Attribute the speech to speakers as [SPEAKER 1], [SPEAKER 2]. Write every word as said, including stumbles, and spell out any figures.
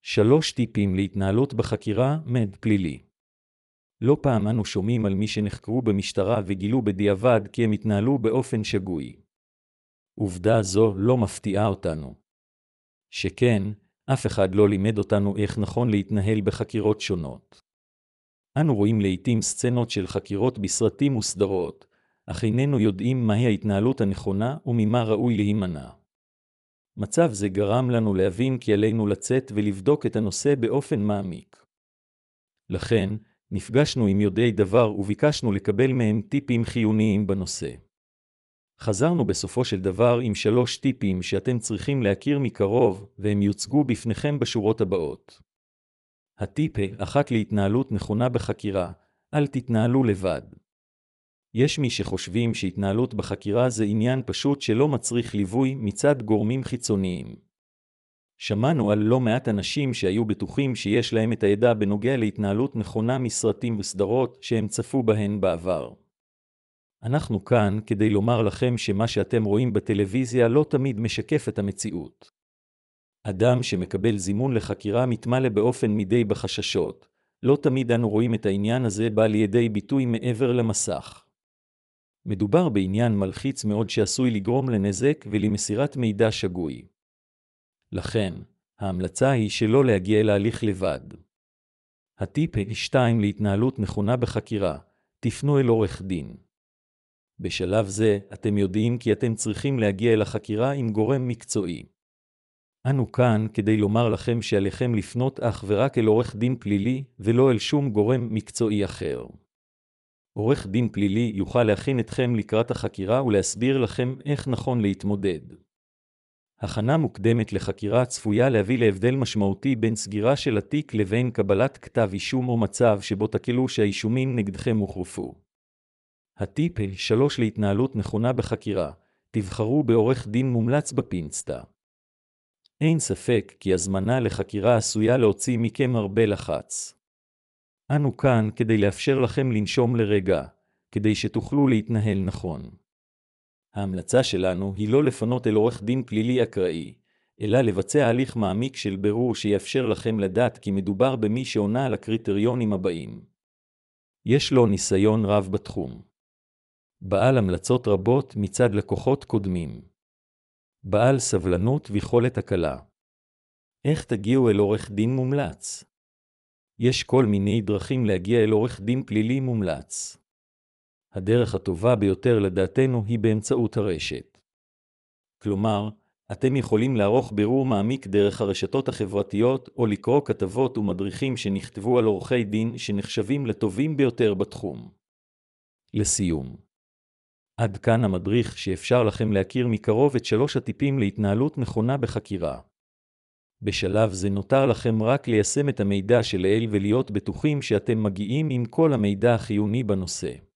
[SPEAKER 1] שלוש טיפים להתנהלות בחקירה מד פלילי. לא פעם אנו שומעים על מי שנחקרו במשטרה וגילו בדיעבד כי הם התנהלו באופן שגוי. עובדה זו לא מפתיעה אותנו. שכן, אף אחד לא לימד אותנו איך נכון להתנהל בחקירות שונות. אנו רואים לעתים סצנות של חקירות בסרטים וסדרות, אך איננו יודעים מהי ההתנהלות הנכונה וממה ראוי להימנע. מצב זה גרם לנו להבין כי עלינו לצאת ולבדוק את הנושא באופן מעמיק. לכן, נפגשנו עם יודעי דבר וביקשנו לקבל מהם טיפים חיוניים בנושא. חזרנו בסופו של דבר עם שלוש טיפים שאתם צריכים להכיר מקרוב, והם יוצגו בפניכם בשורות הבאות. הטיפ אחת להתנהלות נכונה בחקירה, אל תתנהלו לבד. יש מי שחושבים שהתנהלות בחקירה זה עניין פשוט שלא מצריך ליווי מצד גורמים חיצוניים. שמענו על לא מעט אנשים שהיו בטוחים שיש להם את הידע בנוגע להתנהלות נכונה מסרטים וסדרות שהם צפו בהן בעבר. אנחנו כאן כדי לומר לכם שמה שאתם רואים בטלוויזיה לא תמיד משקף את המציאות. אדם שמקבל זימון לחקירה מתמלא באופן מדי בחששות. לא תמיד אנו רואים את העניין הזה בא לידי ביטוי מעבר למסך. מדובר בעניין מלחיץ מאוד שעשוי לגרום לנזק ולמסירת מידע שגוי. לכן, ההמלצה היא שלא להגיע אל ההליך לבד. הטיפ שתיים להתנהלות נכונה בחקירה, תפנו אל עורך דין. בשלב זה, אתם יודעים כי אתם צריכים להגיע אל החקירה עם גורם מקצועי. אנו כאן כדי לומר לכם שעליכם לפנות אך ורק אל עורך דין פלילי ולא אל שום גורם מקצועי אחר. עורך דין פלילי יוכל להכין אתכם לקראת החקירה ולהסביר לכם איך נכון להתמודד. הכנה מוקדמת לחקירה צפויה להביא להבדל משמעותי בין סגירה של התיק לבין קבלת כתב אישום או מצב שבו תקלו שהאישומים נגדכם הוחרפו. הטיפ שלוש להתנהלות נכונה בחקירה, תבחרו בעורך דין מומלץ בפינצטה. אין ספק כי הזמנה לחקירה עשויה להוציא מכם הרבה לחץ. אנו כאן כדי לאפשר לכם לנשום לרגע, כדי שתוכלו להתנהל נכון. ההמלצה שלנו היא לא לפנות אל עורך דין פלילי אקראי, אלא לבצע הליך מעמיק של בירור שיאפשר לכם לדעת כי מדובר במי שעונה על הקריטריונים הבאים. יש לו ניסיון רב בתחום. בעל המלצות רבות מצד לקוחות קודמים. בעל סבלנות ויכולת הקלה. איך תגיעו אל עורך דין מומלץ? יש כל מיני דרכים להגיע אל עורך דין פלילי מומלץ. הדרך הטובה ביותר לדעתנו היא באמצעות הרשת. כלומר, אתם יכולים לערוך בירור מעמיק דרך הרשתות החברתיות או לקרוא כתבות ומדריכים שנכתבו על עורכי דין שנחשבים לטובים ביותר בתחום. לסיום. עד כאן המדריך שאפשר לכם להכיר מקרוב את שלוש הטיפים להתנהלות נכונה בחקירה. בשלב זה נותר לכם רק ליישם את המידע שלעיל ולהיות בטוחים שאתם מגיעים עם כל המידע החיוני בנושא.